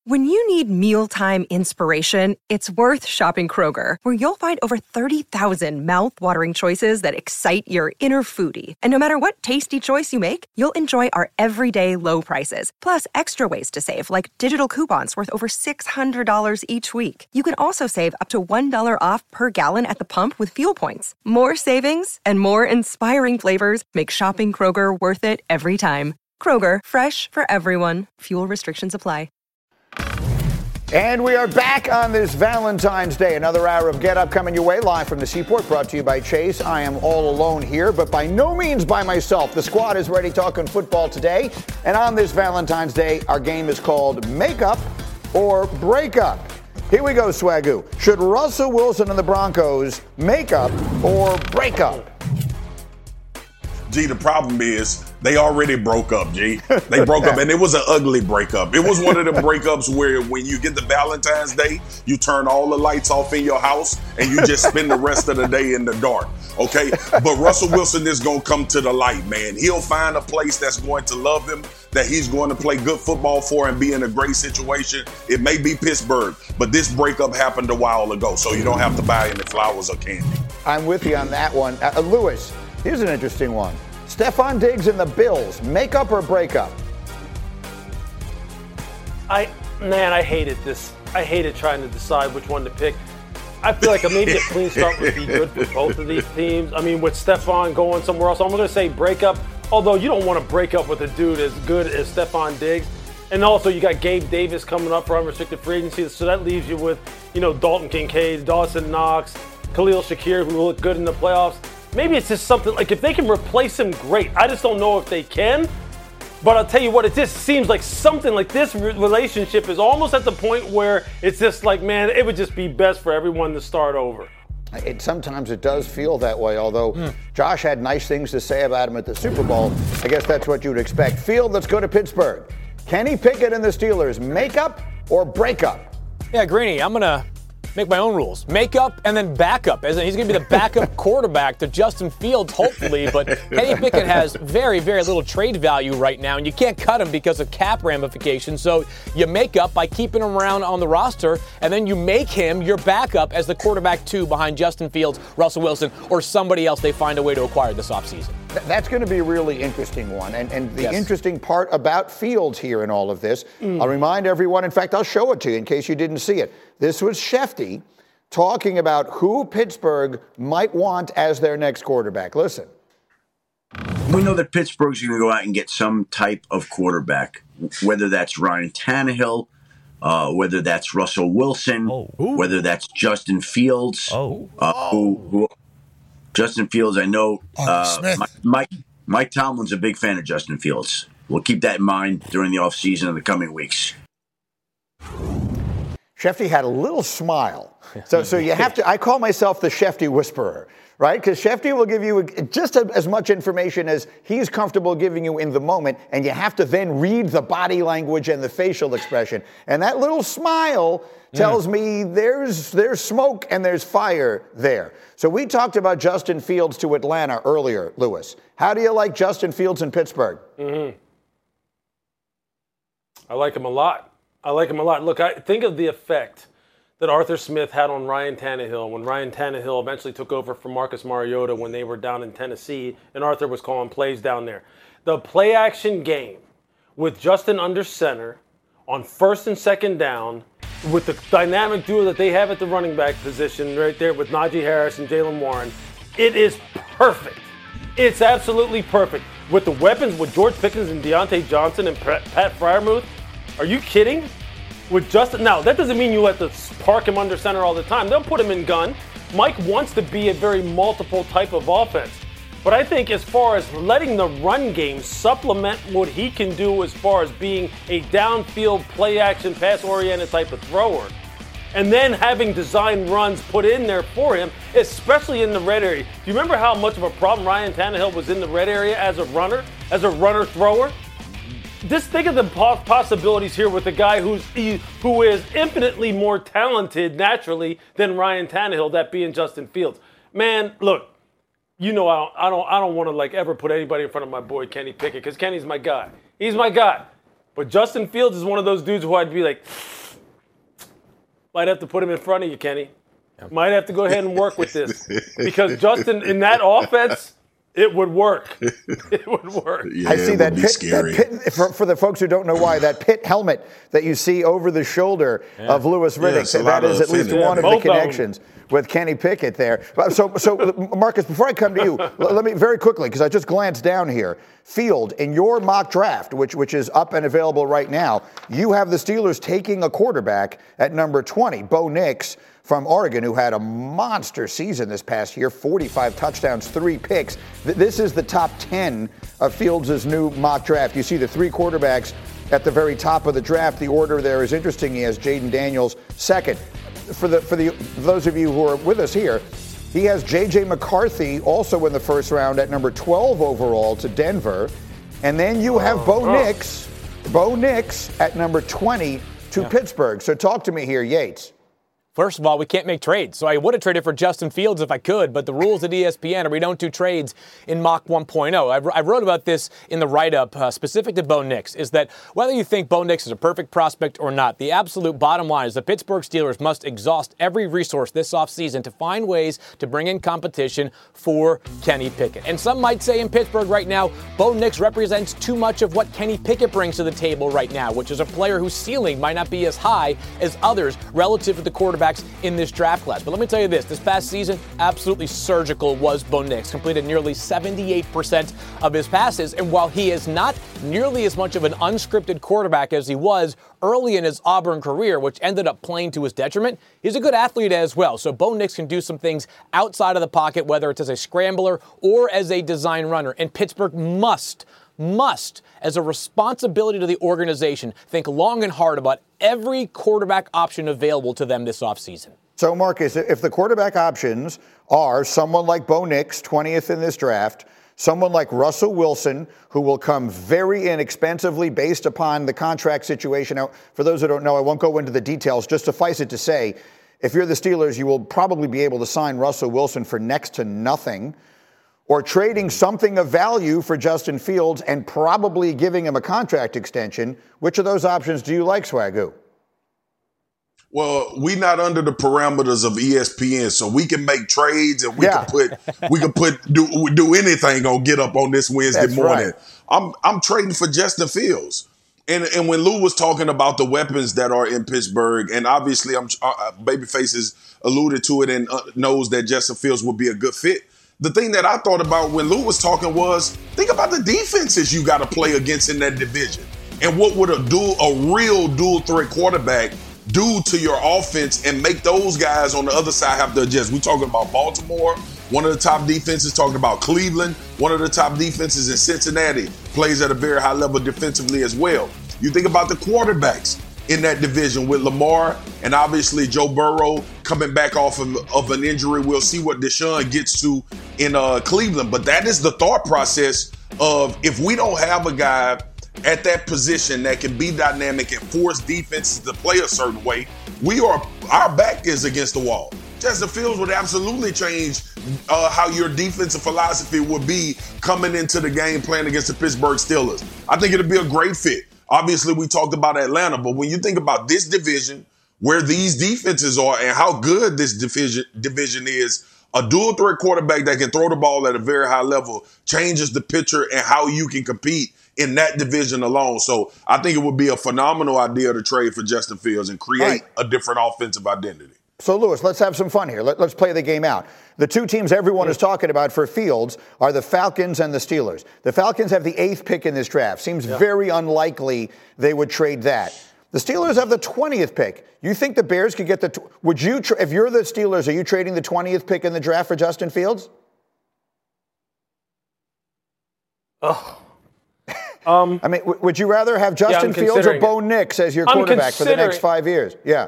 When you need mealtime inspiration, it's worth shopping Kroger, where you'll find over 30,000 mouth-watering choices that excite your inner foodie. And no matter what tasty choice you make, you'll enjoy our everyday low prices, plus extra ways to save, like digital coupons worth over $600 each week. You can also save up to $1 off per gallon at the pump with fuel points. More savings and more inspiring flavors make shopping Kroger worth it every time. Kroger, fresh for everyone. Fuel restrictions apply. And we are back on this Valentine's Day. Another hour of Get Up coming your way live from the Seaport, brought to you by Chase. I am all alone here, but by no means by myself. The squad is ready talking football today. And on this Valentine's Day, our game is called Make Up or Break Up. Here we go, Swagoo. Should Russell Wilson and the Broncos make up or break up? G, the problem is they already broke up, G. They broke up, and it was an ugly breakup. It was one of the breakups where when you get the Valentine's Day, you turn all the lights off in your house, and you just spend the rest of the day in the dark, okay? But Russell Wilson is going to come to the light, man. He'll find a place that's going to love him, that he's going to play good football for and be in a great situation. It may be Pittsburgh, but this breakup happened a while ago, so you don't have to buy any flowers or candy. I'm with you on that one. Lewis, here's an interesting one. Stefon Diggs and the Bills, make up or break up? I hated this. I hated trying to decide which one to pick. I feel like maybe a clean start would be good for both of these teams. I mean, with Stefon going somewhere else, I'm going to say break up. Although you don't want to break up with a dude as good as Stefon Diggs. And also you got Gabe Davis coming up for unrestricted free agency. So that leaves you with, Dalton Kincaid, Dawson Knox, Khalil Shakir, who look good in the playoffs. Maybe it's just something like if they can replace him, great. I just don't know if they can. But I'll tell you what, it just seems like something like this relationship is almost at the point where it's just like, man, it would just be best for everyone to start over. Sometimes it does feel that way, although Josh had nice things to say about him at the Super Bowl. I guess that's what you would expect. Field, let's go to Pittsburgh. Kenny Pickett and the Steelers, make up or break up? Yeah, Greeny, I'm going to make my own rules. Make up and then back up. As in, he's going to be the backup quarterback to Justin Fields, hopefully. But Kenny Pickett has very, very little trade value right now, and you can't cut him because of cap ramifications. So you make up by keeping him around on the roster, and then you make him your backup as the quarterback 2 behind Justin Fields, Russell Wilson, or somebody else they find a way to acquire this offseason. That's going to be a really interesting one. And the interesting part about Fields here in all of this, I'll remind everyone, in fact, I'll show it to you in case you didn't see it. This was Shefty talking about who Pittsburgh might want as their next quarterback. Listen. We know that Pittsburgh's going to go out and get some type of quarterback, whether that's Ryan Tannehill, whether that's Russell Wilson, whether that's Justin Fields, Justin Fields, I know Mike Tomlin's a big fan of Justin Fields. We'll keep that in mind during the offseason of the coming weeks. Shefty had a little smile. So you have to, I call myself the Shefty whisperer, right? Because Shefty will give you just as much information as he's comfortable giving you in the moment, and you have to then read the body language and the facial expression. And that little smile tells me there's smoke and there's fire there. So we talked about Justin Fields to Atlanta earlier, Lewis. How do you like Justin Fields in Pittsburgh? I like him a lot. Look, I think of the effect that Arthur Smith had on Ryan Tannehill when Ryan Tannehill eventually took over for Marcus Mariota when they were down in Tennessee and Arthur was calling plays down there. The play-action game with Justin under center on first and second down with the dynamic duo that they have at the running back position right there with Najee Harris and Jaylen Warren, it is perfect. It's absolutely perfect. With the weapons with George Pickens and Deontay Johnson and Pat Freiermuth, are you kidding? With Justin, now that doesn't mean you have to park him under center all the time. They'll put him in gun. Mike wants to be a very multiple type of offense. But I think as far as letting the run game supplement what he can do as far as being a downfield play-action, pass-oriented type of thrower, and then having design runs put in there for him, especially in the red area. Do you remember how much of a problem Ryan Tannehill was in the red area as a runner-thrower? Just think of the possibilities here with a guy who is infinitely more talented naturally than Ryan Tannehill, that being Justin Fields. Man, look, I don't want to ever put anybody in front of my boy Kenny Pickett because Kenny's my guy. He's my guy. But Justin Fields is one of those dudes who I'd be like, Might have to put him in front of you, Kenny. Might have to go ahead and work with this. Because Justin, in that offense, it would work. It would work. Yeah, I see that Pitt, for the folks who don't know why, that Pitt helmet that you see over the shoulder of Louis Riddick, that is at least one of the connections with Kenny Pickett there. So Marcus, before I come to you, let me very quickly, because I just glanced down here. Field, in your mock draft, which is up and available right now, you have the Steelers taking a quarterback at number 20, Bo Nix from Oregon, who had a monster season this past year, 45 touchdowns, 3 picks. This is the top 10 of Fields' new mock draft. You see the 3 quarterbacks at the very top of the draft. The order there is interesting. He has Jaden Daniels second. For those of you who are with us here, he has J.J. McCarthy also in the first round at number 12 overall to Denver. And then you have Bo Nix at number 20 to Pittsburgh. So talk to me here, Yates. First of all, we can't make trades, so I would have traded for Justin Fields if I could, but the rules at ESPN are we don't do trades in Mock 1.0. I wrote about this in the write-up specific to Bo Nix, is that whether you think Bo Nix is a perfect prospect or not, the absolute bottom line is the Pittsburgh Steelers must exhaust every resource this offseason to find ways to bring in competition for Kenny Pickett. And some might say in Pittsburgh right now, Bo Nix represents too much of what Kenny Pickett brings to the table right now, which is a player whose ceiling might not be as high as others relative to the quarterback in this draft class. But let me tell you this past season, absolutely surgical was Bo Nix. Completed nearly 78% of his passes. And while he is not nearly as much of an unscripted quarterback as he was early in his Auburn career, which ended up playing to his detriment, he's a good athlete as well. So Bo Nix can do some things outside of the pocket, whether it's as a scrambler or as a design runner. And Pittsburgh must, as a responsibility to the organization, think long and hard about every quarterback option available to them this offseason. So, Marcus, if the quarterback options are someone like Bo Nix, 20th in this draft, someone like Russell Wilson, who will come very inexpensively based upon the contract situation. Now, for those who don't know, I won't go into the details. Just suffice it to say, if you're the Steelers, you will probably be able to sign Russell Wilson for next to nothing, or trading something of value for Justin Fields and probably giving him a contract extension. Which of those options do you like, Swagoo? Well, we're not under the parameters of ESPN, so we can make trades and we can do anything on Get Up on this Wednesday morning. Right. I'm trading for Justin Fields. And when Lou was talking about the weapons that are in Pittsburgh, and obviously Babyface has alluded to it and knows that Justin Fields will be a good fit. The thing that I thought about when Lou was talking was, think about the defenses you got to play against in that division. And what would a real dual threat quarterback do to your offense and make those guys on the other side have to adjust? We're talking about Baltimore, one of the top defenses, talking about Cleveland, one of the top defenses in Cincinnati, plays at a very high level defensively as well. You think about the quarterbacks in that division with Lamar and obviously Joe Burrow coming back off of an injury. We'll see what Deshaun gets to in Cleveland. But that is the thought process of, if we don't have a guy at that position that can be dynamic and force defenses to play a certain way, our back is against the wall. Justin Fields would absolutely change how your defensive philosophy would be coming into the game playing against the Pittsburgh Steelers. I think it'd be a great fit. Obviously, we talked about Atlanta, but when you think about this division, where these defenses are and how good this division is, a dual threat quarterback that can throw the ball at a very high level changes the picture and how you can compete in that division alone. So I think it would be a phenomenal idea to trade for Justin Fields and create a different offensive identity. So, Lewis, let's have some fun here. Let's play the game out. The two teams everyone is talking about for Fields are the Falcons and the Steelers. The Falcons have the 8th pick in this draft. Seems very unlikely they would trade that. The Steelers have the 20th pick. You think the Bears could get would you, if you're the Steelers, are you trading the 20th pick in the draft for Justin Fields? I mean, would you rather have Justin Fields or Bo Nix as your quarterback for the next 5 years? Yeah.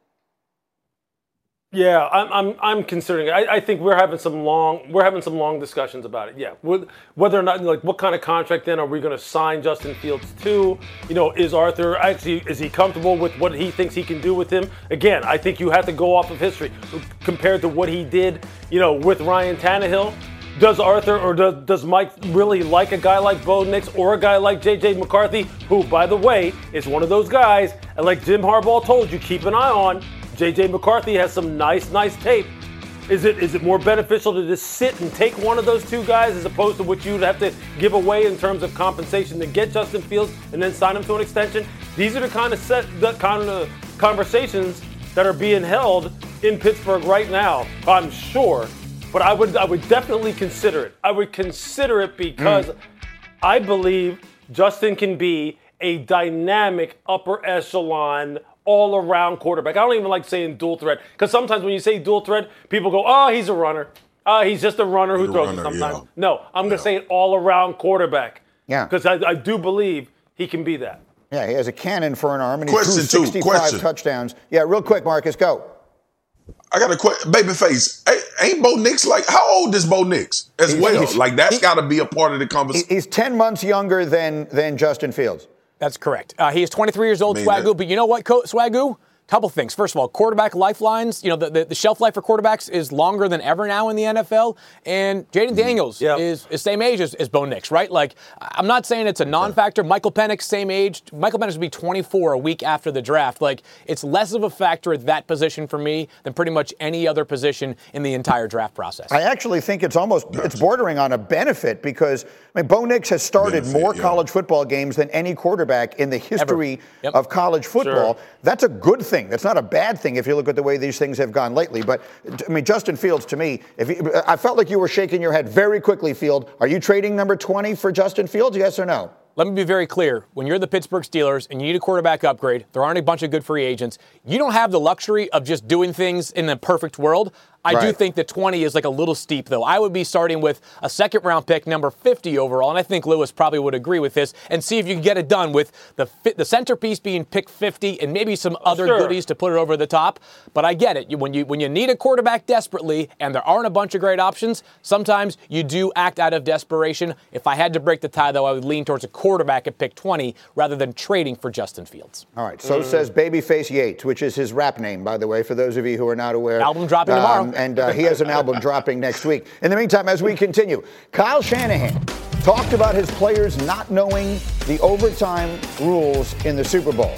Yeah, I'm considering it. I think we're having some long discussions about it. Yeah, whether or not, like, what kind of contract then are we going to sign Justin Fields to? You know, is he comfortable with what he thinks he can do with him? Again, I think you have to go off of history compared to what he did, with Ryan Tannehill. Does Arthur or does Mike really like a guy like Bo Nix or a guy like J.J. McCarthy, who, by the way, is one of those guys, and like Jim Harbaugh told you, keep an eye on. J.J. McCarthy has some nice tape. Is it more beneficial to just sit and take one of those two guys as opposed to what you'd have to give away in terms of compensation to get Justin Fields and then sign him to an extension? These are the kind of conversations that are being held in Pittsburgh right now, I'm sure. But I would definitely consider it. I would consider it because I believe Justin can be a dynamic upper echelon all-around quarterback. I don't even like saying dual threat because sometimes when you say dual threat, people go, oh, he's a runner. He's just a runner who throws it sometimes. Yeah. No, I'm going to say an all-around quarterback. Yeah. Because I do believe he can be that. Yeah, he has a cannon for an arm and he threw 65 touchdowns. Yeah, real quick, Marcus, go. I got a question. Babyface, ain't Bo Nix how old is Bo Nix as well? That's got to be a part of the conversation. He's 10 months younger than Justin Fields. That's correct. He is 23 years old, Swagoo. But you know what, Swagoo? Couple things. First of all, quarterback lifelines, the shelf life for quarterbacks is longer than ever now in the NFL. And Jaden Daniels is same age as Bo Nix, right? Like, I'm not saying it's a non-factor. Michael Penix, same age. Michael Penix would be 24 a week after the draft. Like, it's less of a factor at that position for me than pretty much any other position in the entire draft process. I actually think it's bordering on a benefit because, Bo Nix has started more college football games than any quarterback in the history of college football. Sure. That's a good thing. That's not a bad thing if you look at the way these things have gone lately. But, Justin Fields, to me, I felt like you were shaking your head very quickly, Field. Are you trading number 20 for Justin Fields, yes or no? Let me be very clear. When you're the Pittsburgh Steelers and you need a quarterback upgrade, there aren't a bunch of good free agents. You don't have the luxury of just doing things in the perfect world. I do think that 20 is a little steep, though. I would be starting with a second-round pick, number 50 overall, and I think Lewis probably would agree with this, and see if you can get it done with the centerpiece being pick 50 and maybe some other goodies to put it over the top. But I get it. When you need a quarterback desperately and there aren't a bunch of great options, sometimes you do act out of desperation. If I had to break the tie, though, I would lean towards a quarterback at pick 20 rather than trading for Justin Fields. All right, so says Babyface Yates, which is his rap name, by the way, for those of you who are not aware. Album dropping tomorrow. And he has an album dropping next week. In the meantime, as we continue, Kyle Shanahan talked about his players not knowing the overtime rules in the Super Bowl.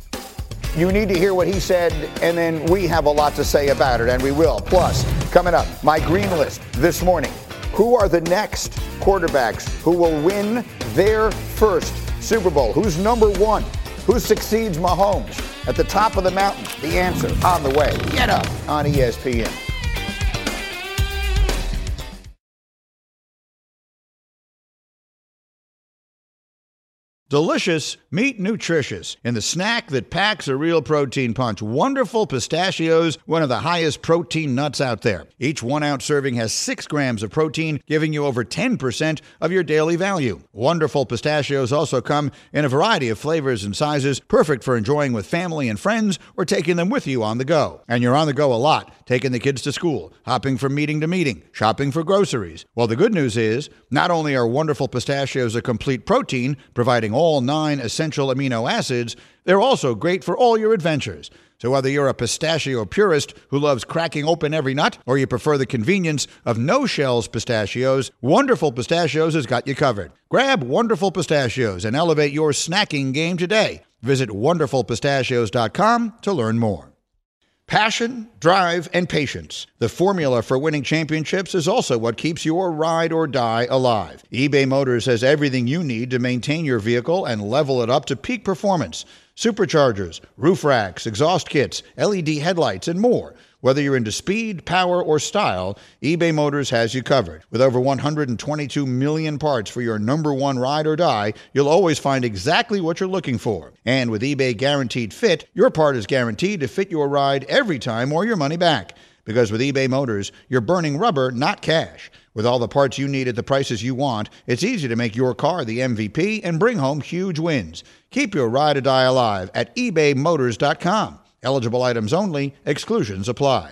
You need to hear what he said, and then we have a lot to say about it, and we will. Plus, coming up, my green list this morning. Who are the next quarterbacks who will win their first Super Bowl? Who's number one? Who succeeds Mahomes? At the top of the mountain, the answer on the way. Get up on ESPN. Delicious, meet nutritious. In the snack that packs a real protein punch, Wonderful Pistachios, one of the highest protein nuts out there. Each 1 ounce serving has 6 grams of protein, giving you over 10% of your daily value. Wonderful Pistachios also come in a variety of flavors and sizes, perfect for enjoying with family and friends or taking them with you on the go. And you're on the go a lot, taking the kids to school, hopping from meeting to meeting, shopping for groceries. Well, the good news is, not only are Wonderful Pistachios a complete protein, providing all 9 essential amino acids, they're also great for all your adventures. So whether you're a pistachio purist who loves cracking open every nut, or you prefer the convenience of no-shells pistachios, Wonderful Pistachios has got you covered. Grab Wonderful Pistachios and elevate your snacking game today. Visit wonderfulpistachios.com to learn more. Passion, drive, and patience. The formula for winning championships is also what keeps your ride or die alive. eBay Motors has everything you need to maintain your vehicle and level it up to peak performance. Superchargers, roof racks, exhaust kits, LED headlights, and more. Whether you're into speed, power, or style, eBay Motors has you covered. With over 122 million parts for your number one ride or die, you'll always find exactly what you're looking for. And with eBay Guaranteed Fit, your part is guaranteed to fit your ride every time or your money back. Because with eBay Motors, you're burning rubber, not cash. With all the parts you need at the prices you want, it's easy to make your car the MVP and bring home huge wins. Keep your ride or die alive at ebaymotors.com. Eligible items only. Exclusions apply.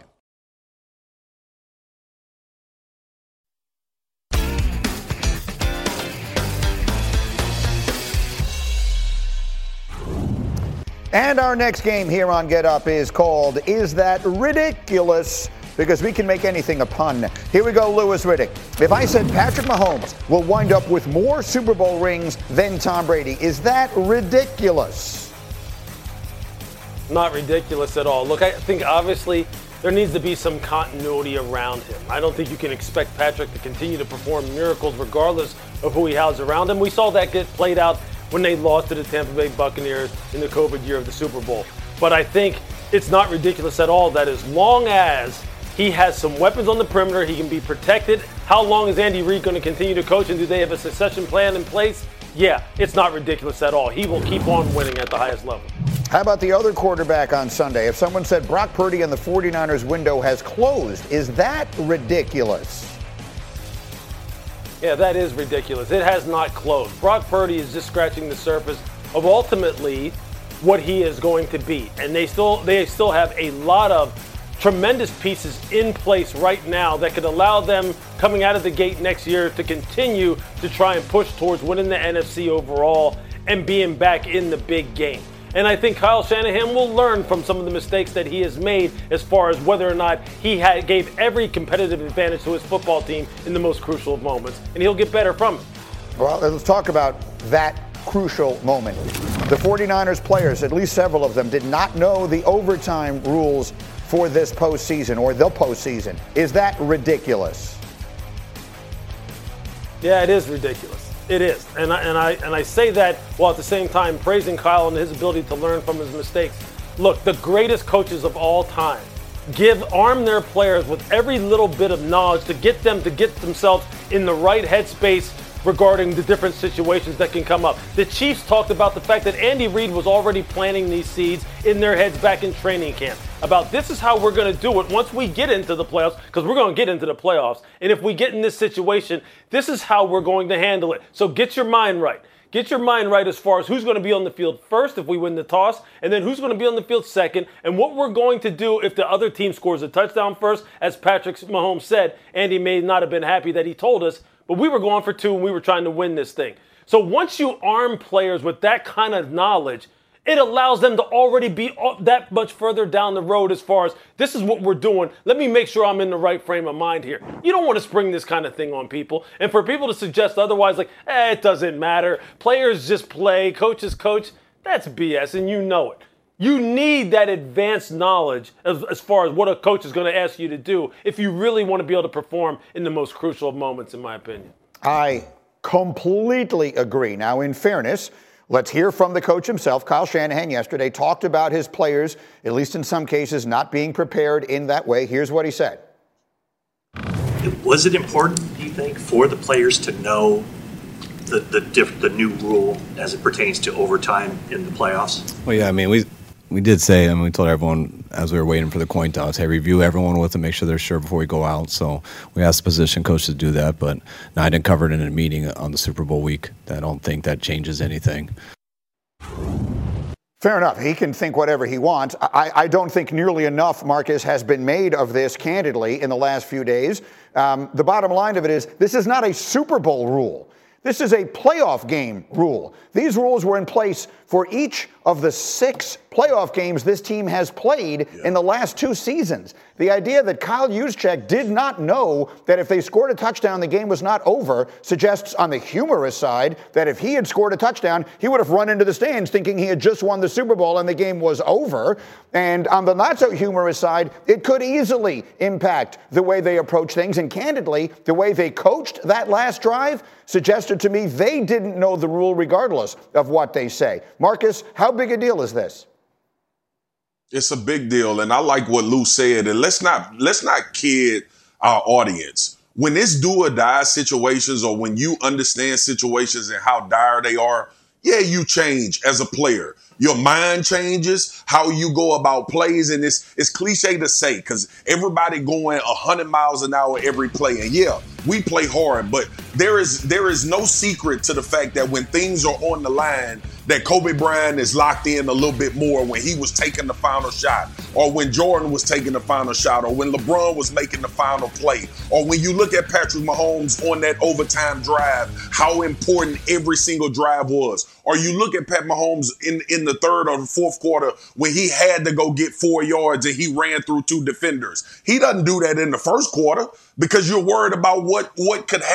And our next game here on Get Up is called Is That Ridiculous? Because we can make anything a pun. Here we go, Louis Riddick. If I said Patrick Mahomes will wind up with more Super Bowl rings than Tom Brady, is that ridiculous? Not ridiculous at all. Look, I think obviously there needs to be some continuity around him. I don't think you can expect Patrick to continue to perform miracles regardless of who he has around him. We saw that get played out when they lost to the Tampa Bay Buccaneers in the COVID year of the Super Bowl. But I think it's not ridiculous at all that as long as he has some weapons on the perimeter, he can be protected. How long is Andy Reid going to continue to coach, and do they have a succession plan in place? Yeah, it's not ridiculous at all. He will keep on winning at the highest level. How about the other quarterback on Sunday? If someone said Brock Purdy and the 49ers window has closed, is that ridiculous? Yeah, that is ridiculous. It has not closed. Brock Purdy is just scratching the surface of ultimately what he is going to be. And they still have a lot of tremendous pieces in place right now that could allow them coming out of the gate next year to continue to try and push towards winning the NFC overall and being back in the big game. And I think Kyle Shanahan will learn from some of the mistakes that he has made as far as whether or not he gave every competitive advantage to his football team in the most crucial of moments, and he'll get better from it. Well, let's talk about that crucial moment. The 49ers players, at least several of them, did not know the overtime rules for this postseason or the postseason. Is that ridiculous? Yeah, it is ridiculous. It is. And I say that while at the same time praising Kyle and his ability to learn from his mistakes. Look, the greatest coaches of all time arm their players with every little bit of knowledge to get them to get themselves in the right headspace regarding the different situations that can come up. The Chiefs talked about the fact that Andy Reid was already planting these seeds in their heads back in training camp about this is how we're going to do it once we get into the playoffs, because we're going to get into the playoffs. And if we get in this situation, this is how we're going to handle it. So get your mind right. Get your mind right as far as who's going to be on the field first if we win the toss, and then who's going to be on the field second, and what we're going to do if the other team scores a touchdown first. As Patrick Mahomes said, Andy may not have been happy that he told us, but we were going for two and we were trying to win this thing. So once you arm players with that kind of knowledge, it allows them to already be that much further down the road as far as this is what we're doing. Let me make sure I'm in the right frame of mind here. You don't want to spring this kind of thing on people. And for people to suggest otherwise, like, it doesn't matter. Players just play, coaches coach, that's BS and you know it. You need that advanced knowledge as far as what a coach is going to ask you to do if you really want to be able to perform in the most crucial of moments, in my opinion. I completely agree. Now, in fairness, let's hear from the coach himself. Kyle Shanahan yesterday talked about his players, at least in some cases, not being prepared in that way. Here's what he said. Was it important, do you think, for the players to know the new rule as it pertains to overtime in the playoffs? Well, yeah, I mean, we did say, we told everyone as we were waiting for the coin toss, hey, review everyone with them, make sure they're sure before we go out. So we asked the position coach to do that, but no, I didn't cover it in a meeting on the Super Bowl week. I don't think that changes anything. Fair enough. He can think whatever he wants. I don't think nearly enough, Marcus, has been made of this, candidly, in the last few days. The bottom line of it is this is not a Super Bowl rule. This is a playoff game rule. These rules were in place for each of the 6 playoff games this team has played in the last 2 seasons. The idea that Kyle Juszczyk did not know that if they scored a touchdown, the game was not over, suggests on the humorous side that if he had scored a touchdown, he would have run into the stands thinking he had just won the Super Bowl and the game was over. And on the not so humorous side, it could easily impact the way they approach things. And candidly, the way they coached that last drive suggested to me they didn't know the rule regardless of what they say. Marcus, how big a deal is this? It's a big deal, and I like what Lou said. And let's not kid our audience. When it's do or die situations, or when you understand situations and how dire they are, yeah, you change as a player. Your mind changes, how you go about plays, and it's cliche to say because everybody going 100 miles an hour every play. And yeah, we play hard, but there is no secret to the fact that when things are on the line, that Kobe Bryant is locked in a little bit more when he was taking the final shot, or when Jordan was taking the final shot, or when LeBron was making the final play, or when you look at Patrick Mahomes on that overtime drive, how important every single drive was. Or you look at Pat Mahomes in the third or the fourth quarter when he had to go get 4 yards and he ran through 2 defenders. He doesn't do that in the first quarter because you're worried about what could happen.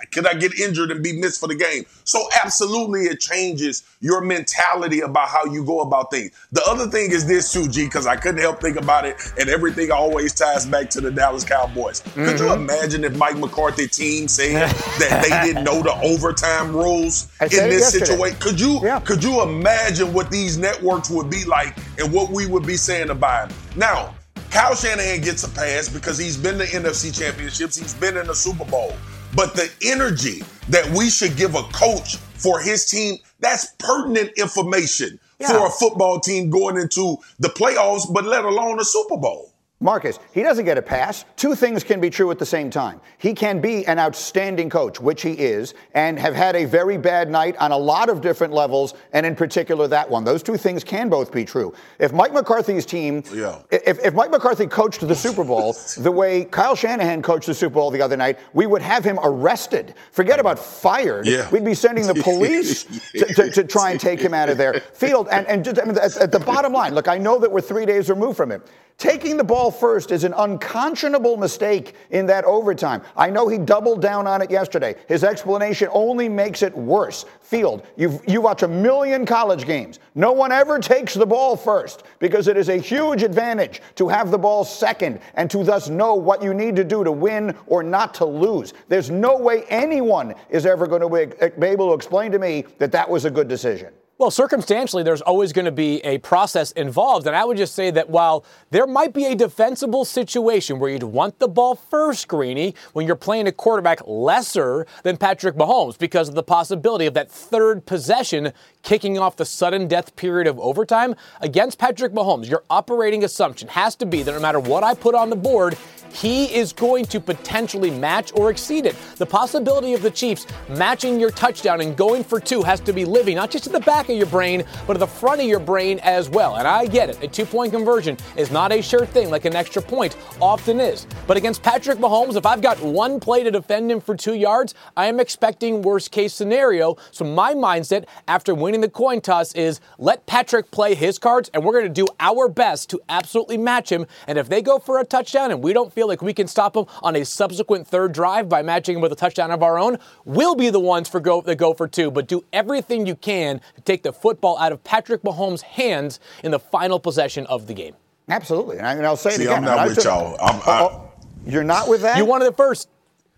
Could I get injured and be missed for the game? So absolutely it changes your mentality about how you go about things. The other thing is this too, G, because I couldn't help think about it, and everything always ties back to the Dallas Cowboys. Mm-hmm. Could you imagine if Mike McCarthy team said that they didn't know the overtime rules in this situation? Could you imagine what these networks would be like and what we would be saying about him? Now, Kyle Shanahan gets a pass because he's been to NFC championships. He's been in the Super Bowl. But the energy that we should give a coach for his team, that's pertinent information for a football team going into the playoffs, but let alone a Super Bowl. Marcus, he doesn't get a pass. Two things can be true at the same time. He can be an outstanding coach, which he is, and have had a very bad night on a lot of different levels, and in particular that one. Those two things can both be true. If Mike McCarthy's team, if Mike McCarthy coached the Super Bowl the way Kyle Shanahan coached the Super Bowl the other night, we would have him arrested. Forget about fired. Yeah. We'd be sending the police to try and take him out of there. Field, and just, I mean, at the bottom line, look, I know that we're 3 days removed from it. Taking the ball first is an unconscionable mistake in that overtime. I know he doubled down on it yesterday. His explanation only makes it worse. Field, you watch a million college games. No one ever takes the ball first because it is a huge advantage to have the ball second and to thus know what you need to do to win or not to lose. There's no way anyone is ever going to be able to explain to me that that was a good decision. Well, circumstantially, there's always going to be a process involved. And I would just say that while there might be a defensible situation where you'd want the ball first, Greeny, when you're playing a quarterback lesser than Patrick Mahomes because of the possibility of that third possession kicking off the sudden death period of overtime, against Patrick Mahomes, your operating assumption has to be that no matter what I put on the board, he is going to potentially match or exceed it. The possibility of the Chiefs matching your touchdown and going for two has to be living, not just at the back of your brain, but at the front of your brain as well. And I get it. A two-point conversion is not a sure thing like an extra point often is. But against Patrick Mahomes, if I've got one play to defend him for 2 yards, I am expecting worst-case scenario. So my mindset after winning the coin toss is let Patrick play his cards, and we're going to do our best to absolutely match him. And if they go for a touchdown and we don't feel like we can stop them on a subsequent third drive by matching them with a touchdown of our own, we'll be the ones that go for two. But do everything you can to take the football out of Patrick Mahomes' hands in the final possession of the game. Absolutely. And I'll say it again. I'm not with y'all. You're not with that? You wanted it first.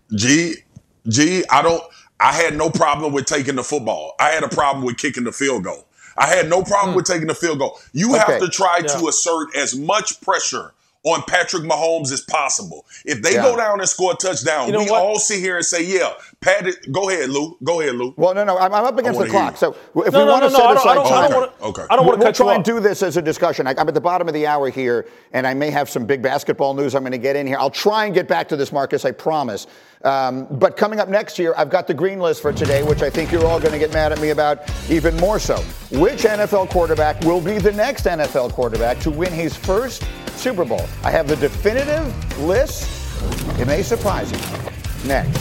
I had no problem with taking the football. I had a problem with kicking the field goal. I had no problem with taking the field goal. You have to try to assert as much pressure on Patrick Mahomes as possible. If they go down and score a touchdown, we all sit here and say, Pat, go ahead, Lou. Well, no, I'm up against the clock. So if we want to set aside time, I don't want to we'll try and do this as a discussion. I'm at the bottom of the hour here, and I may have some big basketball news I'm going to get in here. I'll try and get back to this, Marcus, I promise. But coming up next year, I've got the green list for today, which I think you're all going to get mad at me about even more so. Which NFL quarterback will be the next NFL quarterback to win his first Super Bowl? I have the definitive list. It may surprise you. Next.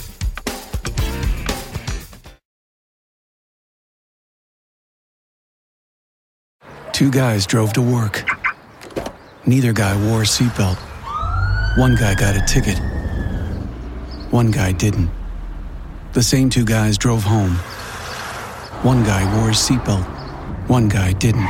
Two guys drove to work. Neither guy wore a seatbelt. One guy got a ticket. One guy didn't. The same two guys drove home. One guy wore his seatbelt. One guy didn't.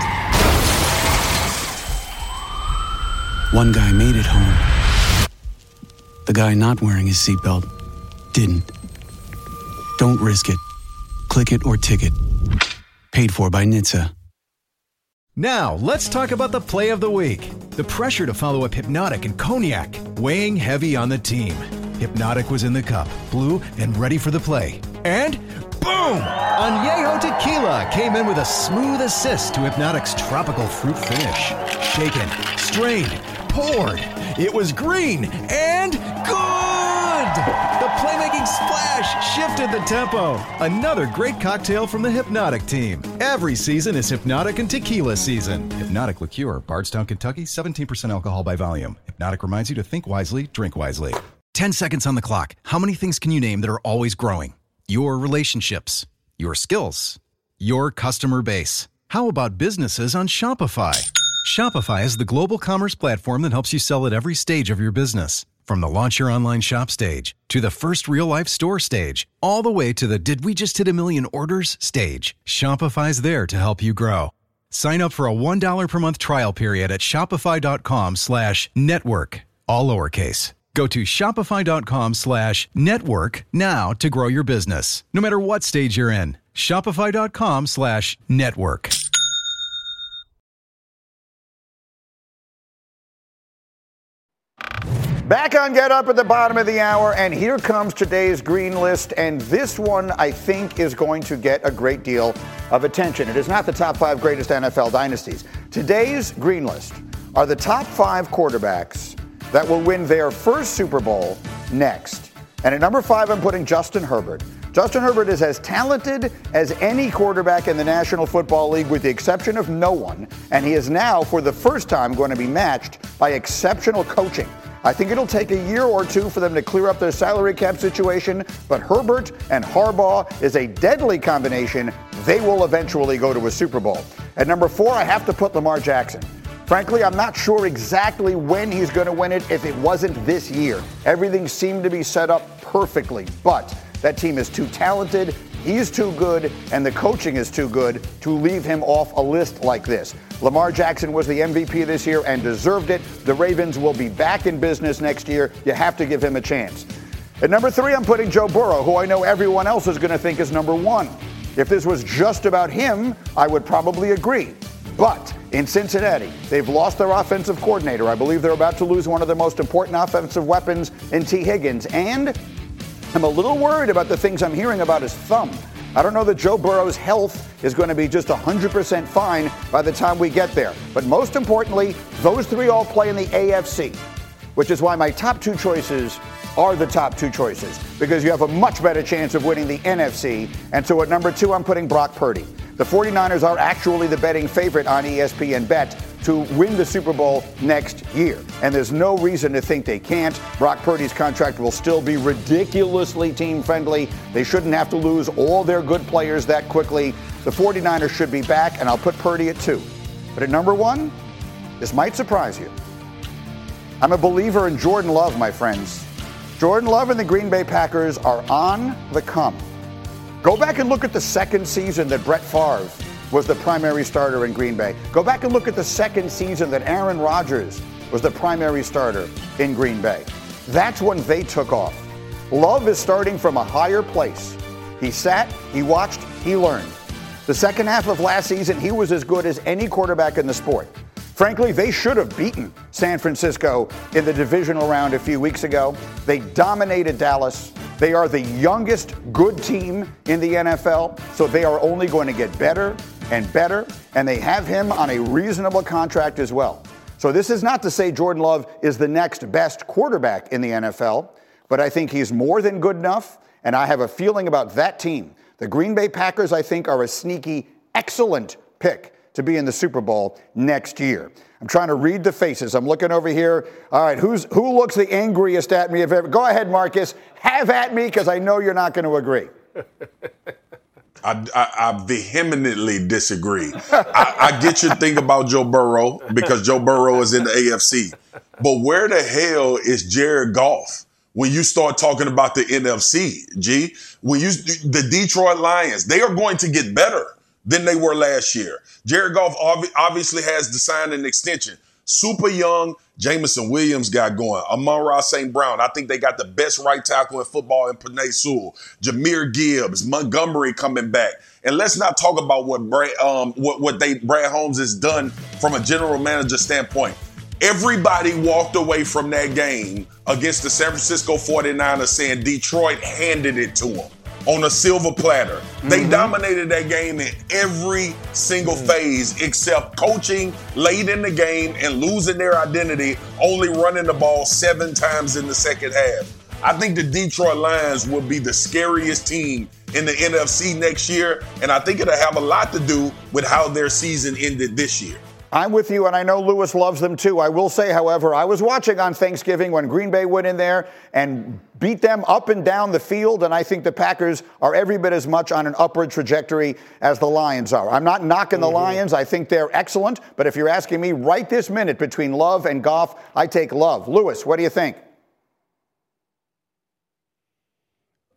One guy made it home. The guy not wearing his seatbelt didn't. Don't risk it. Click it or ticket. Paid for by NHTSA. Now, let's talk about the play of the week. The pressure to follow up Hypnotic and Cognac, weighing heavy on the team. Hypnotic was in the cup, blue, and ready for the play. And boom! Añejo Tequila came in with a smooth assist to Hypnotic's tropical fruit finish. Shaken, strained, poured. It was green and good! The playmaking splash shifted the tempo. Another great cocktail from the Hypnotic team. Every season is Hypnotic and Tequila season. Hypnotic Liqueur, Bardstown, Kentucky, 17% alcohol by volume. Hypnotic reminds you to think wisely, drink wisely. 10 seconds on the clock. How many things can you name that are always growing? Your relationships, your skills, your customer base. How about businesses on Shopify? Shopify is the global commerce platform that helps you sell at every stage of your business. From the launch your online shop stage to the first real-life store stage, all the way to the did we just hit a million orders stage, Shopify's there to help you grow. Sign up for a $1 per month trial period at shopify.com/network, all lowercase. Go to shopify.com/network now to grow your business, no matter what stage you're in. Shopify.com/network. Back on Get Up at the bottom of the hour, and here comes today's green list, and this one I think is going to get a great deal of attention. It is not the top 5 greatest NFL dynasties. Today's green list are the top 5 quarterbacks that will win their first Super Bowl next. And at number 5, I'm putting Justin Herbert. Justin Herbert is as talented as any quarterback in the National Football League, with the exception of no one, and he is now, for the first time, going to be matched by exceptional coaching. I think it'll take a year or two for them to clear up their salary cap situation, but Herbert and Harbaugh is a deadly combination. They will eventually go to a Super Bowl. At number 4, I have to put Lamar Jackson. Frankly, I'm not sure exactly when he's going to win it if it wasn't this year. Everything seemed to be set up perfectly, but that team is too talented, he's too good, and the coaching is too good to leave him off a list like this. Lamar Jackson was the MVP this year and deserved it. The Ravens will be back in business next year. You have to give him a chance. At number 3, I'm putting Joe Burrow, who I know everyone else is going to think is number 1. If this was just about him, I would probably agree. But in Cincinnati, they've lost their offensive coordinator. I believe they're about to lose one of their most important offensive weapons in T. Higgins. And I'm a little worried about the things I'm hearing about his thumb. I don't know that Joe Burrow's health is going to be just 100% fine by the time we get there. But most importantly, those 3 all play in the AFC, which is why my top 2 choices are the top 2 choices, because you have a much better chance of winning the NFC. And so at number 2, I'm putting Brock Purdy. The 49ers are actually the betting favorite on ESPN Bet to win the Super Bowl next year. And there's no reason to think they can't. Brock Purdy's contract will still be ridiculously team-friendly. They shouldn't have to lose all their good players that quickly. The 49ers should be back, and I'll put Purdy at 2. But at number 1, this might surprise you. I'm a believer in Jordan Love, my friends. Jordan Love and the Green Bay Packers are on the come. Go back and look at the second season that Brett Favre was the primary starter in Green Bay. Go back and look at the second season that Aaron Rodgers was the primary starter in Green Bay. That's when they took off. Love is starting from a higher place. He sat, he watched, he learned. The second half of last season, he was as good as any quarterback in the sport. Frankly, they should have beaten San Francisco in the divisional round a few weeks ago. They dominated Dallas. They are the youngest good team in the NFL, so they are only going to get better and better, and they have him on a reasonable contract as well. So this is not to say Jordan Love is the next best quarterback in the NFL, but I think he's more than good enough, and I have a feeling about that team. The Green Bay Packers, I think, are a sneaky, excellent pick to be in the Super Bowl next year. I'm trying to read the faces. I'm looking over here. All right, who looks the angriest at me? Go ahead, Marcus. Have at me, because I know you're not going to agree. I vehemently disagree. I get your thing about Joe Burrow, because Joe Burrow is in the AFC. But where the hell is Jared Goff when you start talking about the NFC, G? The Detroit Lions, they are going to get better than they were last year. Jared Goff obviously has to sign an extension. Super young, Jameson Williams got going. Amon-Ra St. Brown. I think they got the best right tackle in football in Penei Sewell. Jahmyr Gibbs, Montgomery coming back. And let's not talk about what Brad Holmes has done from a general manager standpoint. Everybody walked away from that game against the San Francisco 49ers saying Detroit handed it to them on a silver platter. They dominated that game in every single phase except coaching late in the game and losing their identity, only running the ball 7 times in the second half. I think the Detroit Lions will be the scariest team in the NFC next year, and I think it'll have a lot to do with how their season ended this year. I'm with you, and I know Lewis loves them too. I will say, however, I was watching on Thanksgiving when Green Bay went in there and beat them up and down the field, and I think the Packers are every bit as much on an upward trajectory as the Lions are. I'm not knocking the Lions. I think they're excellent, but if you're asking me right this minute between Love and Goff, I take Love. Lewis, what do you think?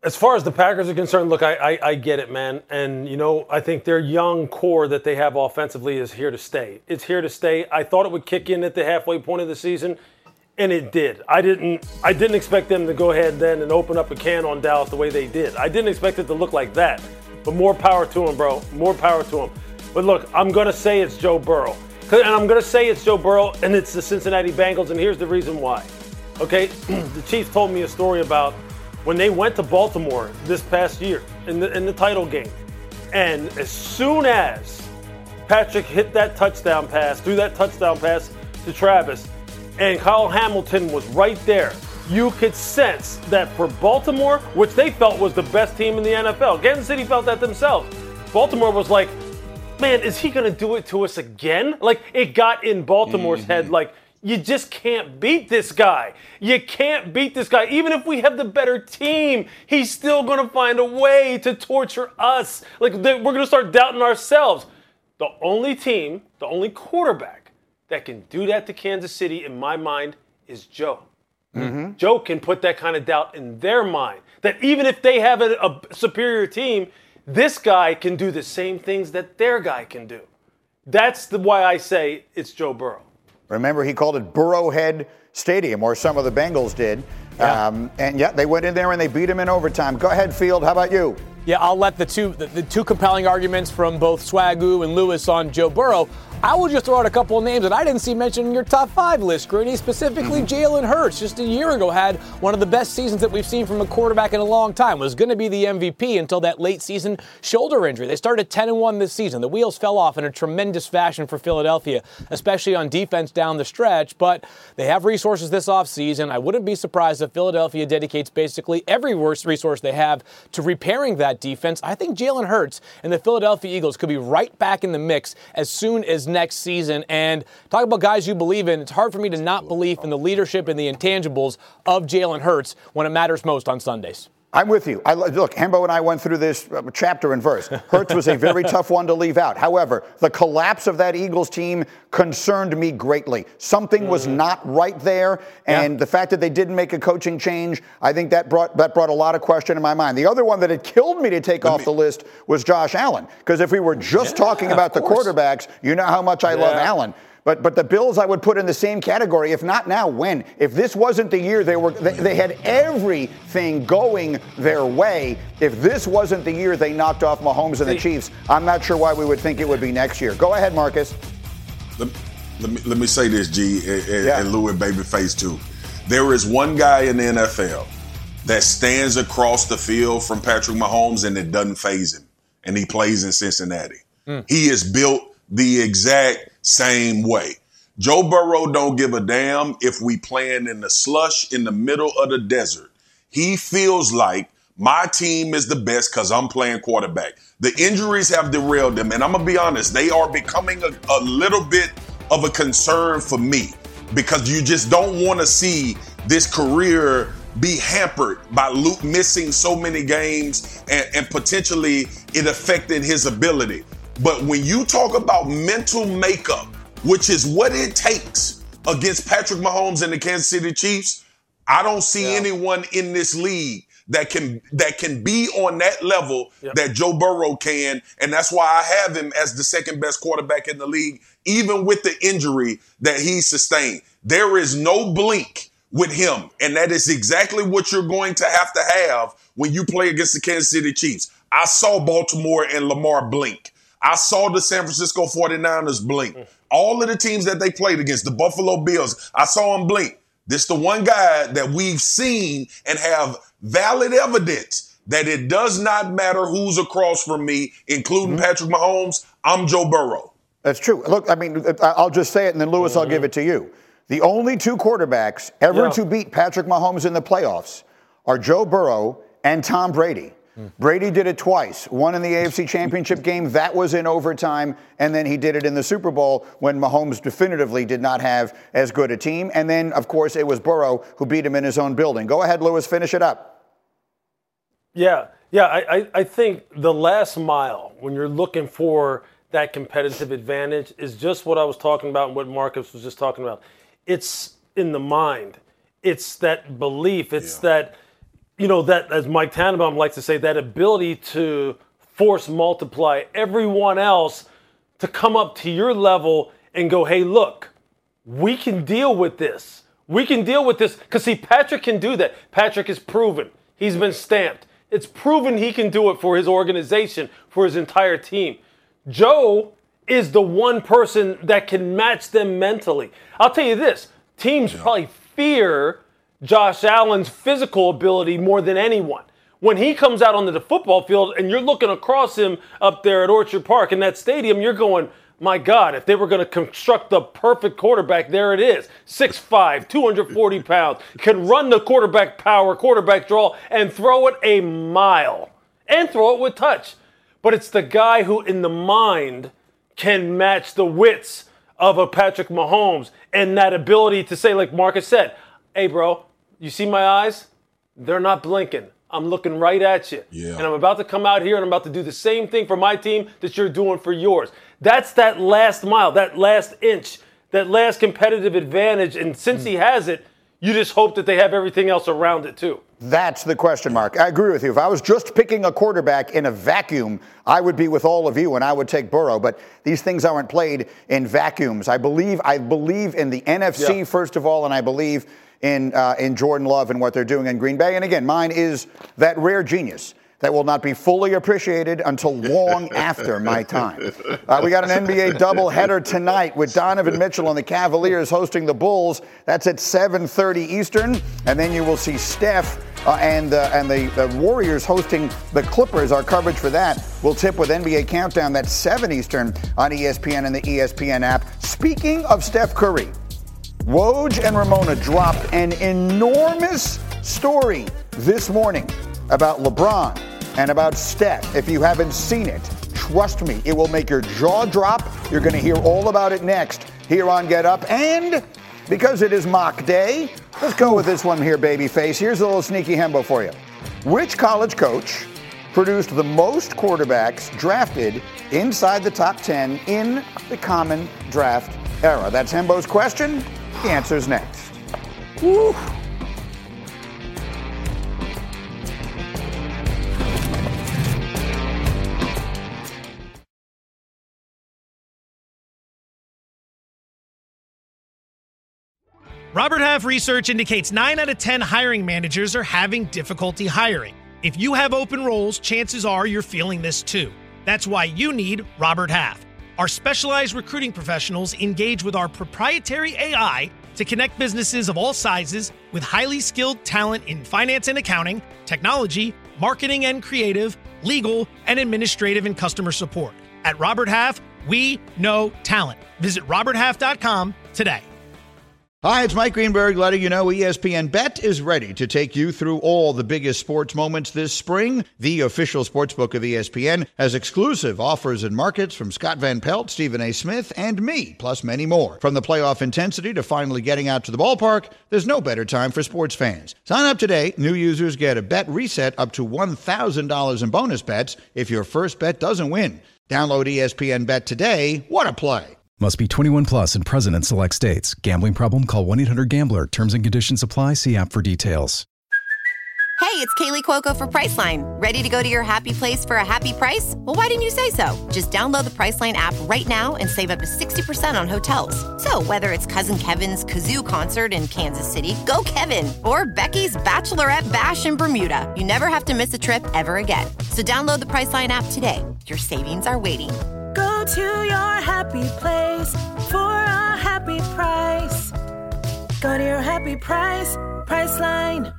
As far as the Packers are concerned, look, I get it, man. And, I think their young core that they have offensively is here to stay. It's here to stay. I thought it would kick in at the halfway point of the season, and it did. I didn't expect them to go ahead then and open up a can on Dallas the way they did. I didn't expect it to look like that. But more power to them, bro. More power to them. But look, I'm going to say it's Joe Burrow. And I'm going to say it's Joe Burrow, and it's the Cincinnati Bengals, and here's the reason why. Okay? The Chiefs told me a story about when they went to Baltimore this past year in the title game. And as soon as Patrick hit that touchdown pass, threw that touchdown pass to Travis, and Kyle Hamilton was right there, you could sense that for Baltimore, which they felt was the best team in the NFL, Kansas City felt that themselves. Baltimore was like, man, is he going to do it to us again? Like, it got in Baltimore's head, like, you just can't beat this guy. You can't beat this guy. Even if we have the better team, he's still going to find a way to torture us. Like, we're going to start doubting ourselves. The only team, the only quarterback that can do that to Kansas City, in my mind, is Joe. Mm-hmm. Joe can put that kind of doubt in their mind. That even if they have a superior team, this guy can do the same things that their guy can do. That's why I say it's Joe Burrow. Remember, he called it Burrowhead Stadium, or some of the Bengals did. Yeah. They went in there and they beat him in overtime. Go ahead, Field. How about you? Yeah, I'll let the two compelling arguments from both Swagoo and Lewis on Joe Burrow. I will just throw out a couple of names that I didn't see mentioned in your top 5 list, Greeny. Specifically, Jalen Hurts, just a year ago, had one of the best seasons that we've seen from a quarterback in a long time. Was going to be the MVP until that late season shoulder injury. They started 10-1 this season. The wheels fell off in a tremendous fashion for Philadelphia, especially on defense down the stretch. But they have resources this offseason. I wouldn't be surprised if Philadelphia dedicates basically every resource they have to repairing that defense. I think Jalen Hurts and the Philadelphia Eagles could be right back in the mix as soon as next season. And talk about guys you believe in, it's hard for me to not believe in the leadership and the intangibles of Jalen Hurts when it matters most on Sundays. I'm with you. Look, Hembo and I went through this chapter and verse. Hurts was a very tough one to leave out. However, the collapse of that Eagles team concerned me greatly. Something was not right there, and the fact that they didn't make a coaching change, I think that brought a lot of question in my mind. The other one that had killed me to take off the list was Josh Allen, because if we were just talking about the quarterbacks, you know how much I love Allen. But the Bills I would put in the same category. If not now, when? If this wasn't the year they had everything going their way, if this wasn't the year they knocked off Mahomes and the Chiefs, I'm not sure why we would think it would be next year. Go ahead, Marcus. Let me say this, G, and Lou and Babyface too. There is one guy in the NFL that stands across the field from Patrick Mahomes and it doesn't faze him, and he plays in Cincinnati. He is built the exact same way. Joe Burrow don't give a damn if we playing in the slush in the middle of the desert. He feels like my team is the best because I'm playing quarterback. The injuries have derailed them, and I'm going to be honest, they are becoming a little bit of a concern for me, because you just don't want to see this career be hampered by Luke missing so many games and potentially it affecting his ability. But when you talk about mental makeup, which is what it takes against Patrick Mahomes and the Kansas City Chiefs, I don't see anyone in this league that can be on that level that Joe Burrow can. And that's why I have him as the second best quarterback in the league, even with the injury that he sustained. There is no blink with him. And that is exactly what you're going to have when you play against the Kansas City Chiefs. I saw Baltimore and Lamar blink. I saw the San Francisco 49ers blink. All of the teams that they played against, the Buffalo Bills, I saw them blink. This the one guy that we've seen and have valid evidence that it does not matter who's across from me, including Patrick Mahomes, I'm Joe Burrow. That's true. Look, I mean, I'll just say it, and then, Lewis, I'll give it to you. The only two quarterbacks ever to beat Patrick Mahomes in the playoffs are Joe Burrow and Tom Brady. Brady did it twice. One in the AFC Championship game. That was in overtime. And then he did it in the Super Bowl when Mahomes definitively did not have as good a team. And then, of course, it was Burrow who beat him in his own building. Go ahead, Lewis. Finish it up. I think the last mile, when you're looking for that competitive advantage, is just what I was talking about and what Marcus was just talking about. It's in the mind. It's that belief. It's that... that, as Mike Tannenbaum likes to say, that ability to force multiply everyone else to come up to your level and go, hey, look, we can deal with this. We can deal with this. Because, see, Patrick can do that. Patrick is proven. He's been stamped. It's proven he can do it for his organization, for his entire team. Joe is the one person that can match them mentally. I'll tell you this. Teams probably fear Josh Allen's physical ability more than anyone. When he comes out onto the football field and you're looking across him up there at Orchard Park in that stadium, you're going, my God, if they were going to construct the perfect quarterback, there it is. 6'5", 240 pounds, can run the quarterback power, quarterback draw, and throw it a mile. And throw it with touch. But it's the guy who, in the mind, can match the wits of a Patrick Mahomes and that ability to say, like Marcus said, hey, bro, you see my eyes? They're not blinking. I'm looking right at you. Yeah. And I'm about to come out here and I'm about to do the same thing for my team that you're doing for yours. That's that last mile, that last inch, that last competitive advantage. And since he has it, you just hope that they have everything else around it too. That's the question mark. I agree with you. If I was just picking a quarterback in a vacuum, I would be with all of you and I would take Burrow. But these things aren't played in vacuums. I believe in the NFC, first of all, and I believe in Jordan Love and what they're doing in Green Bay. And again, mine is that rare genius that will not be fully appreciated until long after my time. We got an NBA doubleheader tonight with Donovan Mitchell and the Cavaliers hosting the Bulls. That's at 7:30 Eastern. And then you will see Steph and the Warriors hosting the Clippers. Our coverage for that will tip with NBA Countdown. That's 7 Eastern on ESPN and the ESPN app. Speaking of Steph Curry, Woj and Ramona dropped an enormous story this morning about LeBron and about Steph. If you haven't seen it, trust me, it will make your jaw drop. You're going to hear all about it next here on Get Up. And because it is mock day, let's go with this one here, babyface. Here's a little sneaky hembo for you. Which college coach produced the most quarterbacks drafted inside the top 10 in the Common Draft era? That's Hembo's question. The answer's next. Woo. Robert Half research indicates 9 out of 10 hiring managers are having difficulty hiring. If you have open roles, chances are you're feeling this too. That's why you need Robert Half. Our specialized recruiting professionals engage with our proprietary AI to connect businesses of all sizes with highly skilled talent in finance and accounting, technology, marketing and creative, legal, and administrative and customer support. At Robert Half, we know talent. Visit roberthalf.com today. Hi, it's Mike Greenberg letting you know ESPN Bet is ready to take you through all the biggest sports moments this spring. The official sportsbook of ESPN has exclusive offers and markets from Scott Van Pelt, Stephen A. Smith, and me, plus many more. From the playoff intensity to finally getting out to the ballpark, there's no better time for sports fans. Sign up today. New users get a bet reset up to $1,000 in bonus bets if your first bet doesn't win. Download ESPN Bet today. What a play. Must be 21 plus and present in select states. Gambling problem? Call 1-800-GAMBLER. Terms and conditions apply. See app for details. Hey, it's Kaylee Cuoco for Priceline. Ready to go to your happy place for a happy price? Well, why didn't you say so? Just download the Priceline app right now and save up to 60% on hotels. So whether it's Cousin Kevin's Kazoo Concert in Kansas City, go Kevin, or Becky's Bachelorette Bash in Bermuda, you never have to miss a trip ever again. So download the Priceline app today. Your savings are waiting. Go to your happy place for a happy price. Go to your happy price, Priceline.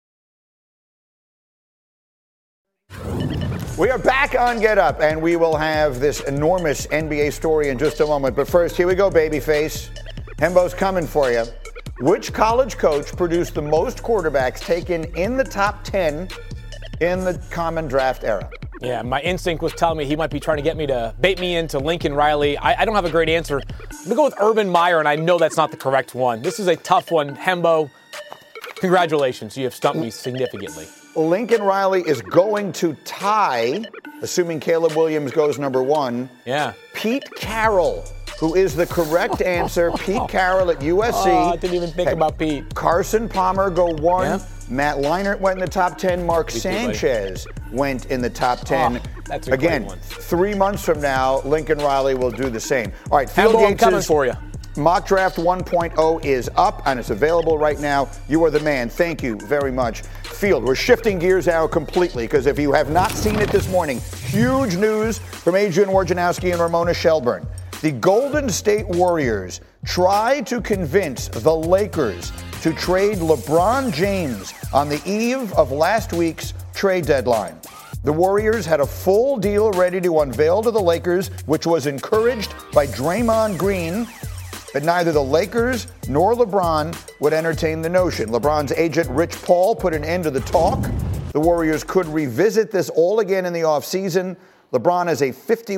We are back on Get Up, and we will have this enormous NBA story in just a moment. But first, here we go, babyface. Hembo's coming for you. Which college coach produced the most quarterbacks taken in the top 10 in the Common Draft era? Yeah, my instinct was telling me he might be trying to get me to bait me into Lincoln Riley. I don't have a great answer. I'm going to go with Urban Meyer, and I know that's not the correct one. This is a tough one. Hembo, congratulations. You have stumped me significantly. Lincoln Riley is going to tie, assuming Caleb Williams goes number 1. Yeah. Pete Carroll, who is the correct answer. Pete Carroll at USC. Oh, I didn't even think about Pete. Carson Palmer go 1. Yeah. Matt Leinart went in the top 10. Mark Sanchez went in the top 10. That's a Again, great one. 3 months from now, Lincoln Riley will do the same. All right, Field I'm coming Yates' for you. Mock Draft 1.0 is up, and it's available right now. You are the man. Thank you very much. Field, we're shifting gears now completely, because if you have not seen it this morning, huge news from Adrian Wojnarowski and Ramona Shelburne. The Golden State Warriors try to convince the Lakers to trade LeBron James on the eve of last week's trade deadline. The Warriors had a full deal ready to unveil to the Lakers, which was encouraged by Draymond Green, but neither the Lakers nor LeBron would entertain the notion. LeBron's agent, Rich Paul, put an end to the talk. The Warriors could revisit this all again in the offseason. LeBron has a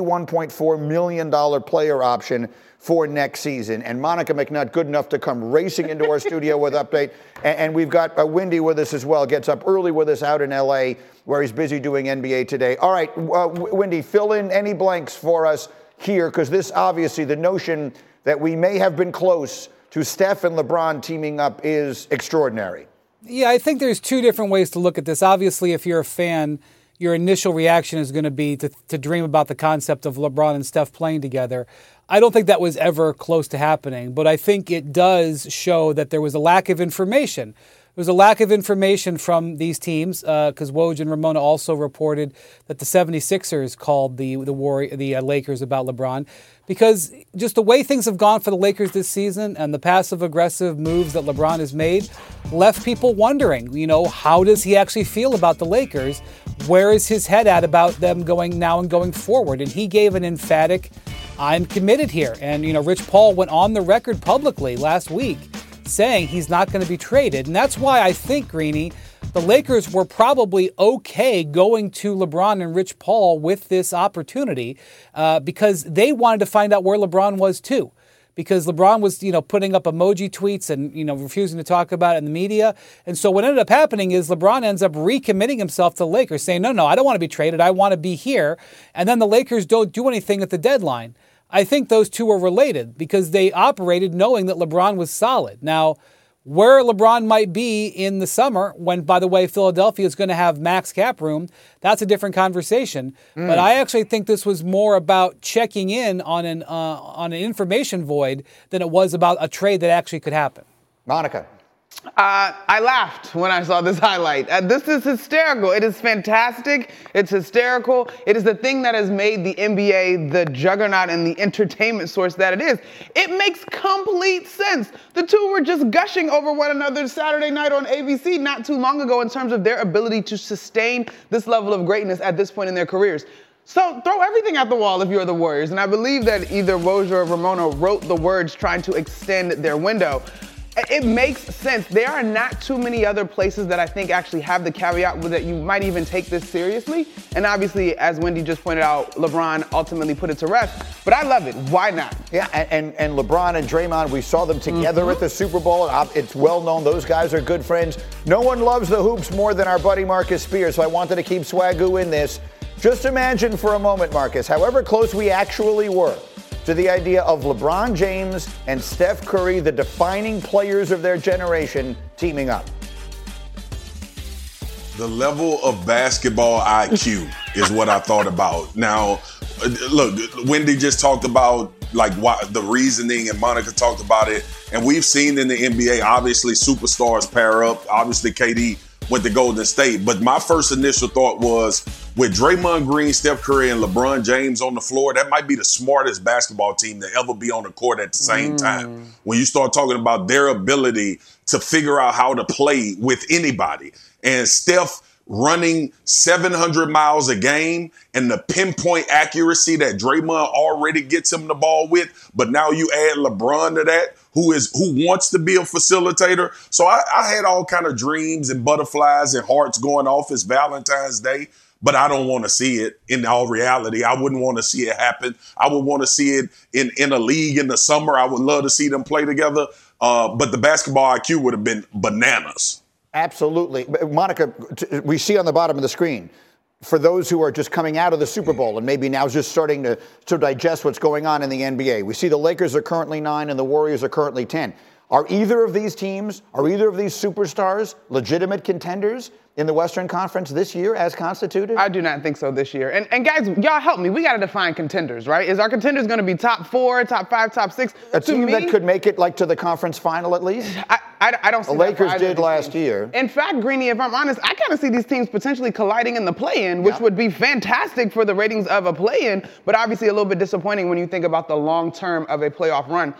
$51.4 million player option for next season. And Monica McNutt, good enough to come racing into our studio with update. And we've got Windy with us as well. Gets up early with us out in L.A., where he's busy doing NBA Today. All right, Windy, fill in any blanks for us here, because this obviously, the notion that we may have been close to Steph and LeBron teaming up is extraordinary. Yeah, I think there's two different ways to look at this. Obviously, if you're a fan, your initial reaction is going to be to dream about the concept of LeBron and Steph playing together. I don't think that was ever close to happening, but I think it does show that there was a lack of information. There was a lack of information from these teams, because Woj and Ramona also reported that the 76ers called the Lakers about LeBron, because just the way things have gone for the Lakers this season and the passive-aggressive moves that LeBron has made left people wondering, how does he actually feel about the Lakers? Where is his head at about them going now and going forward? And he gave an emphatic, I'm committed here. And, Rich Paul went on the record publicly last week saying he's not going to be traded. And that's why I think, Greeny, the Lakers were probably okay going to LeBron and Rich Paul with this opportunity because they wanted to find out where LeBron was too. Because LeBron was, putting up emoji tweets and, refusing to talk about it in the media. And so what ended up happening is LeBron ends up recommitting himself to the Lakers, saying, no, I don't want to be traded. I want to be here. And then the Lakers don't do anything at the deadline. I think those two are related because they operated knowing that LeBron was solid. Now, where LeBron might be in the summer when, by the way, Philadelphia is going to have max cap room, that's a different conversation. But I actually think this was more about checking in on an information void than it was about a trade that actually could happen. Monica. I laughed when I saw this highlight. This is hysterical. It is fantastic. It's hysterical. It is the thing that has made the NBA the juggernaut and the entertainment source that it is. It makes complete sense. The two were just gushing over one another Saturday night on ABC not too long ago in terms of their ability to sustain this level of greatness at this point in their careers. So throw everything at the wall if you're the Warriors. And I believe that either Woj or Ramona wrote the words trying to extend their window. It makes sense. There are not too many other places that I think actually have the caveat that you might even take this seriously. And obviously, as Wendy just pointed out, LeBron ultimately put it to rest. But I love it. Why not? Yeah, and LeBron and Draymond, we saw them together at the Super Bowl. It's well known those guys are good friends. No one loves the hoops more than our buddy Marcus Spears, so I wanted to keep Swagoo in this. Just imagine for a moment, Marcus, however close we actually were to the idea of LeBron James and Steph Curry, the defining players of their generation, teaming up. The level of basketball IQ is what I thought about. Now, look, Wendy just talked about the reasoning, and Monica talked about it. And we've seen in the NBA, obviously, superstars pair up. Obviously, KD went to Golden State. But my first initial thought was, with Draymond Green, Steph Curry, and LeBron James on the floor, that might be the smartest basketball team to ever be on the court at the same time. When you start talking about their ability to figure out how to play with anybody. And Steph running 700 miles a game and the pinpoint accuracy that Draymond already gets him the ball with. But now you add LeBron to that, who wants to be a facilitator. So I had all kind of dreams and butterflies and hearts going off. It's Valentine's Day. But I don't want to see it in all reality. I wouldn't want to see it happen. I would want to see it in a league in the summer. I would love to see them play together. But the basketball IQ would have been bananas. Absolutely. Monica, we see on the bottom of the screen, for those who are just coming out of the Super Bowl and maybe now just starting to digest what's going on in the NBA, we see the Lakers are currently 9 and the Warriors are currently 10. Are either of these teams, are either of these superstars legitimate contenders in the Western Conference this year as constituted? I do not think so this year. And guys, y'all help me. We got to define contenders, right? Is our contenders going to be top 4, top 5, top 6? A team that could make it like to the conference final at least? I don't see the that Lakers did last year. In fact, Greeny, if I'm honest, I kind of see these teams potentially colliding in the play-in, which would be fantastic for the ratings of a play-in, but obviously a little bit disappointing when you think about the long term of a playoff run.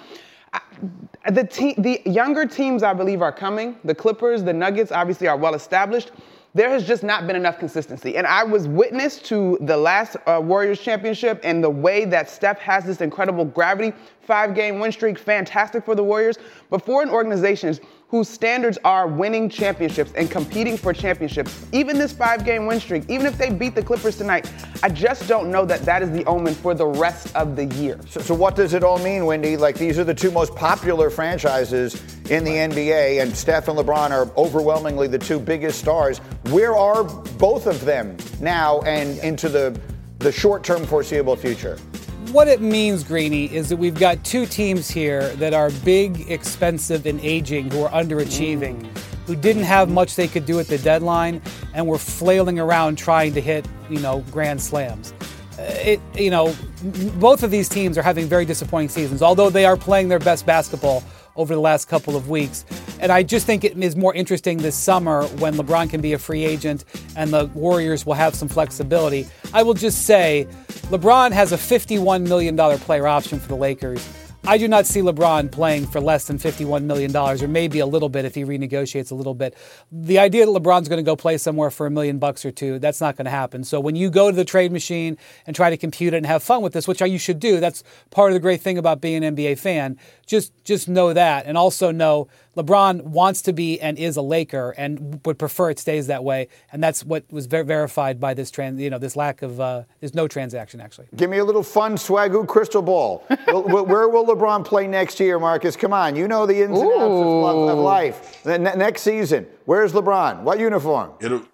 The younger teams, I believe, are coming. The Clippers, the Nuggets, obviously are well established. There has just not been enough consistency. And I was witness to the last Warriors championship and the way that Steph has this incredible gravity, 5-game win streak, fantastic for the Warriors. But for an organization whose standards are winning championships and competing for championships, even this 5-game win streak, even if they beat the Clippers tonight, I just don't know that that is the omen for the rest of the year. So what does it all mean, Wendy? Like, these are the two most popular franchises in the NBA, and Steph and LeBron are overwhelmingly the two biggest stars. Where are both of them now and into the short-term foreseeable future? What it means, Greeny, is that we've got two teams here that are big, expensive, and aging, who are underachieving, who didn't have much they could do at the deadline, and were flailing around trying to hit, grand slams. Both of these teams are having very disappointing seasons, although they are playing their best basketball over the last couple of weeks. And I just think it is more interesting this summer when LeBron can be a free agent and the Warriors will have some flexibility. I will just say, LeBron has a $51 million player option for the Lakers. I do not see LeBron playing for less than $51 million, or maybe a little bit if he renegotiates a little bit. The idea that LeBron's going to go play somewhere for $1 million or $2 million, that's not going to happen. So when you go to the trade machine and try to compute it and have fun with this, which you should do, that's part of the great thing about being an NBA fan, just know that. And also know LeBron wants to be and is a Laker and would prefer it stays that way. And that's what was verified by this this lack of, there's no transaction actually. Give me a little fun Swagoo crystal ball. Where will LeBron play next year, Marcus? Come on, you know the ins and outs of life. Next season, where's LeBron? What uniform?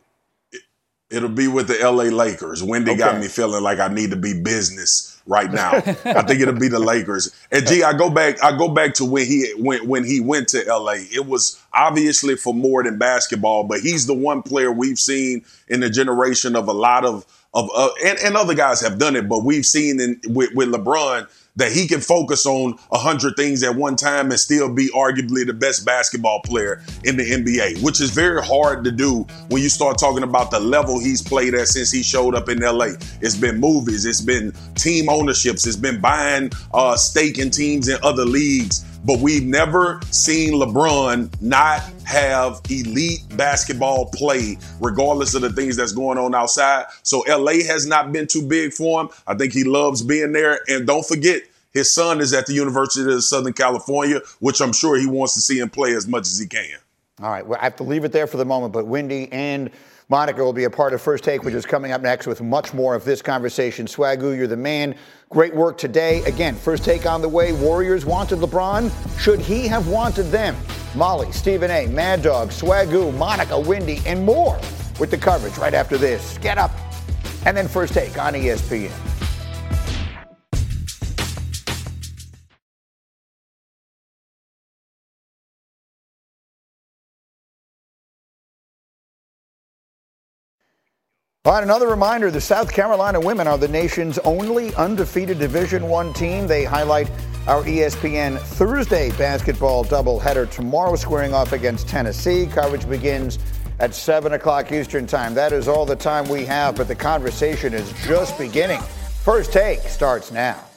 It'll be with the LA Lakers. Wendy got me feeling like I need to be business right now. I think it'll be the Lakers. And I go back to when he went to LA. It was obviously for more than basketball, but he's the one player we've seen in the generation of a lot of and other guys have done it, but we've seen with LeBron that he can focus on 100 things at one time and still be arguably the best basketball player in the NBA, which is very hard to do when you start talking about the level he's played at since he showed up in LA. It's been movies, it's been team ownerships, it's been buying stake in teams in other leagues. But we've never seen LeBron not have elite basketball play, regardless of the things that's going on outside. So LA has not been too big for him. I think he loves being there. And don't forget, his son is at the University of Southern California, which I'm sure he wants to see him play as much as he can. All right, well, I have to leave it there for the moment, but Wendy and Monica will be a part of First Take, which is coming up next with much more of this conversation. Swagoo, you're the man. Great work today. Again, First Take on the way. Warriors wanted LeBron. Should he have wanted them? Molly, Stephen A., Mad Dog, Swagoo, Monica, Wendy, and more with the coverage right after this. Get up. And then First Take on ESPN. All right, another reminder, the South Carolina women are the nation's only undefeated Division I team. They highlight our ESPN Thursday basketball doubleheader tomorrow, squaring off against Tennessee. Coverage begins at 7 o'clock Eastern time. That is all the time we have, but the conversation is just beginning. First Take starts now.